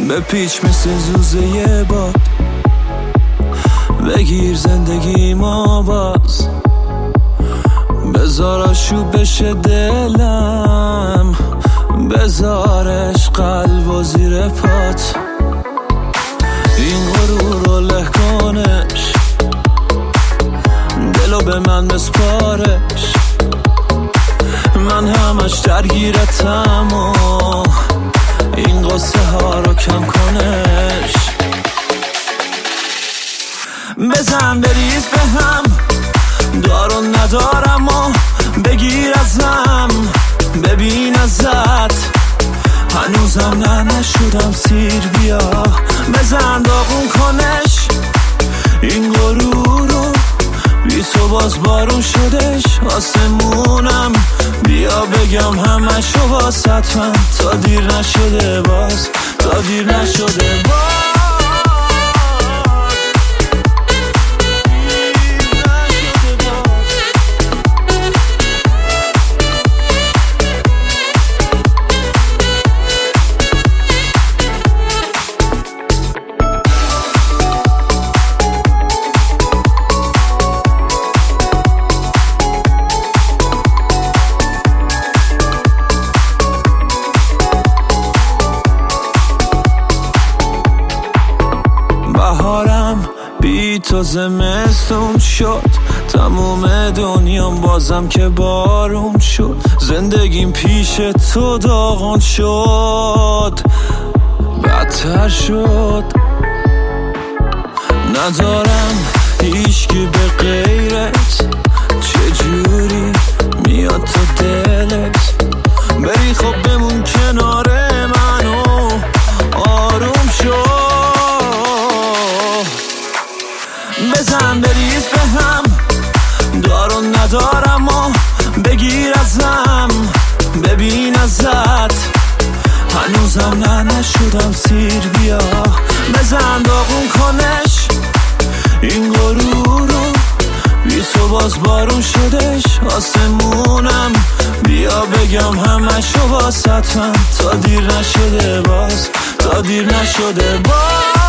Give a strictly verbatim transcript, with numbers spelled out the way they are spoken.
به پیچ مثل زوزه باد، بگیر زندگی ما باز، بذار آشوب بشه دلم، بذارش قلب و زیر پات، این غرور رو له کنش، دلو به من بسپارش، من همش درگیرتم و این قصه ها رو کم کنش، بزن بریز به هم، دارو ندارم و بگیر ازم، ببین ازت هنوزم نه نشدم سیر، بیا بزن داغون کنش این غرور رو، بی تو باز بارون شدش آسمونم، بیا بگم همشو واسط من، تا دیر نشده باز، تا دیر نشده باز. بهارم بی تو زمستون شد، تموم دنیام بازم که بارون شد، زندگیم پیش تو داغون شد، بدتر شد، ندارم هیچکی به غیرت، چجوری میاد تو دلت، بری خب بمون کنار منو آروم شد، بزن بریز به هم، دارو ندارم و بگیر ازم، ببین ازت هنوزم نه نشدم سیر، بیا بزن داغون کنش این غرور رو، بی تو باز بارون شدش آسمونم، بیا بگم همشو واسط من، تا دیر نشده باز، تا دیر نشده باز.